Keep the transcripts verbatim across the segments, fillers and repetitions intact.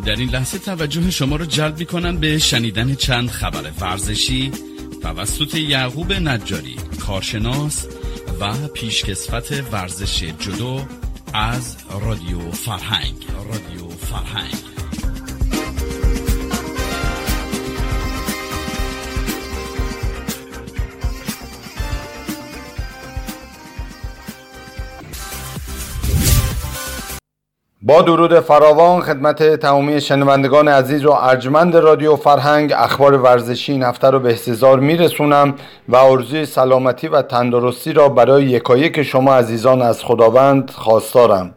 در این لحظه توجه شما را جلب می‌کنم به شنیدن چند خبر ورزشی توسط یعقوب نجاری، کارشناس و پیشکسوت ورزش جودو از رادیو فرهنگ. رادیو فرهنگ. با درود فراوان خدمت تمامی شنوندگان عزیز و ارجمند رادیو فرهنگ، اخبار ورزشی این هفته رو به احتضار میرسونم و آرزوی سلامتی و تندرستی را برای یکایک شما عزیزان از خداوند خواستارم.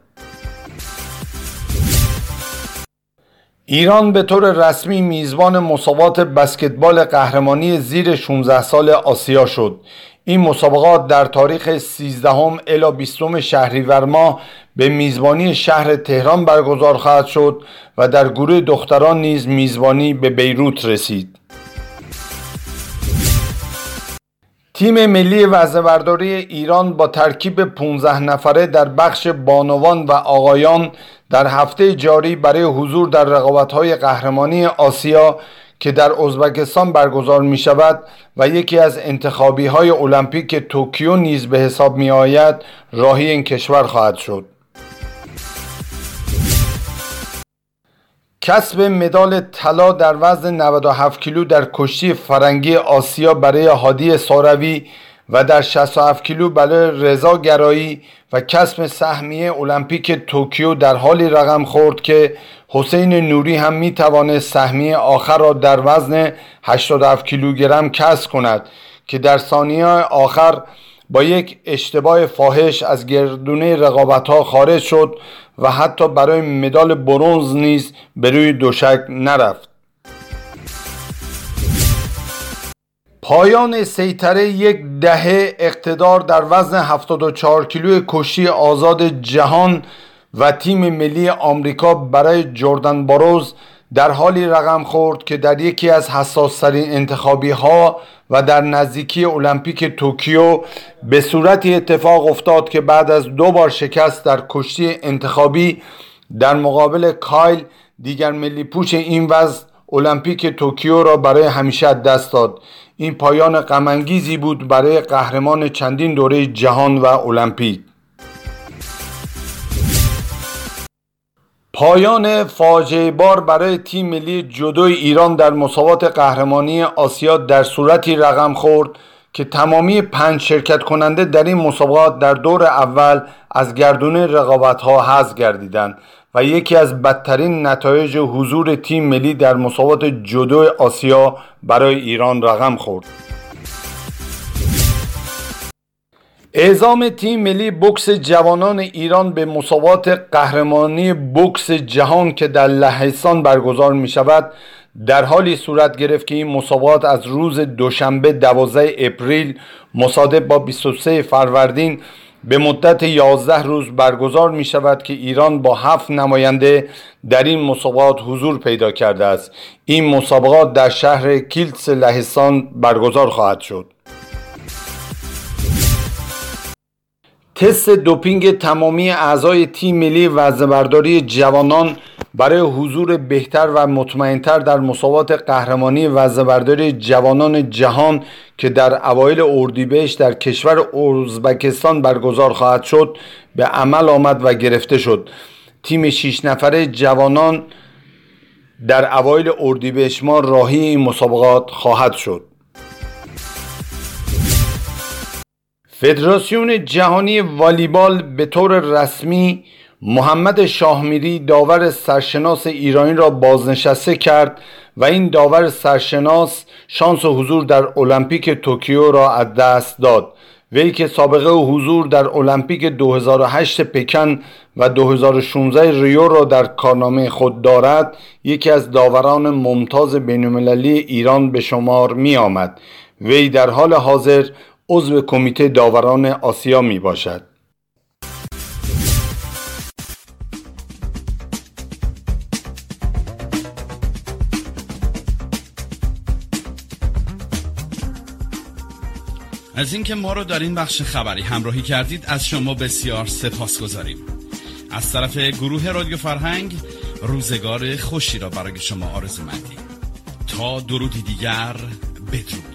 ایران به طور رسمی میزبان مسابقات بسکتبال قهرمانی زیر شانزده سال آسیا شد. این مسابقات در تاریخ سیزدهم الی بیستم شهریور ماه به میزبانی شهر تهران برگزار خواهد شد و در گروه دختران نیز میزبانی به بیروت رسید. تیم ملی وزنه‌برداری ایران با ترکیب پانزده نفره در بخش بانوان و آقایان در هفته جاری برای حضور در رقابت‌های قهرمانی آسیا که در ازبکستان برگزار می شود و یکی از انتخابی‌های المپیک توکیو نیز به حساب می آید راهی این کشور خواهد شد. کسب مدال طلا در وزن نود و هفت کیلو در کشتی فرنگی آسیا برای هادی ساروی و در شصت و هفت کیلو برای رضا گرایی و کسب سهمیه المپیک توکیو در حالی رقم خورد که حسین نوری هم می توانست سهمیه آخر را در وزن هشتاد و هفت کیلوگرم کسب کند که در ثانیه آخر با یک اشتباه فاحش از گردونه رقابت‌ها خارج شد و حتی برای مدال برنز نیز به روی دوشک نرفت. پایان سیطره یک دهه اقتدار در وزن هفتاد و چهار کیلوی کشتی آزاد جهان و تیم ملی آمریکا برای جردن باروز در حالی رقم خورد که در یکی از حساس‌ترین انتخابی‌ها و در نزدیکی المپیک توکیو به صورتی اتفاق افتاد که بعد از دو بار شکست در کشتی انتخابی در مقابل کایل، دیگر ملی پوش این وزن المپیک توکیو را برای همیشه از دست داد. این پایان غم‌انگیزی بود برای قهرمان چندین دوره جهان و المپیک. پایان فاجعه بار برای تیم ملی جودوی ایران در مسابقات قهرمانی آسیا در صورتی رقم خورد که تمامی پنج شرکت کننده در این مسابقات در دور اول از گردونه رقابت‌ها حذف گردیدند و یکی از بدترین نتایج حضور تیم ملی در مسابقات جودو آسیا برای ایران رقم خورد. اعزام تیم ملی بوکس جوانان ایران به مسابقات قهرمانی بوکس جهان که در لهستان برگزار می شود در حالی صورت گرفت که این مسابقات از روز دوشنبه دوازده اپریل مصادف با بیست و سوم فروردین به مدت یازده روز برگزار می شود که ایران با هفت نماینده در این مسابقات حضور پیدا کرده است. این مسابقات در شهر کیلتس لهستان برگزار خواهد شد. تست دوپینگ تمامی اعضای تیم ملی وزنه‌برداری جوانان برای حضور بهتر و مطمئن‌تر در مسابقات قهرمانی وزنه‌برداری جوانان جهان که در اوایل اردیبهشت در کشور ازبکستان برگزار خواهد شد به عمل آمد و گرفته شد. تیم شش نفره جوانان در اوایل اردیبهشت ماه راهی این مسابقات خواهد شد. فدراسیون جهانی والیبال به طور رسمی محمد شاهمیری داور سرشناس ایرانی را بازنشسته کرد و این داور سرشناس شانس حضور در المپیک توکیو را از دست داد. وی که سابقه حضور در المپیک دو هزار و هشت پکن و دو هزار و شانزده ریو را در کارنامه خود دارد، یکی از داوران ممتاز بین‌المللی ایران به شمار می آمد. وی در حال حاضر عضو کمیته داوران آسیا می باشد. از اینکه ما رو در این بخش خبری همراهی کردید از شما بسیار سپاسگزاریم. از طرف گروه رادیو فرهنگ روزگار خوشی را برای شما آرزو مندیم. تا درودی دیگر، بدرود.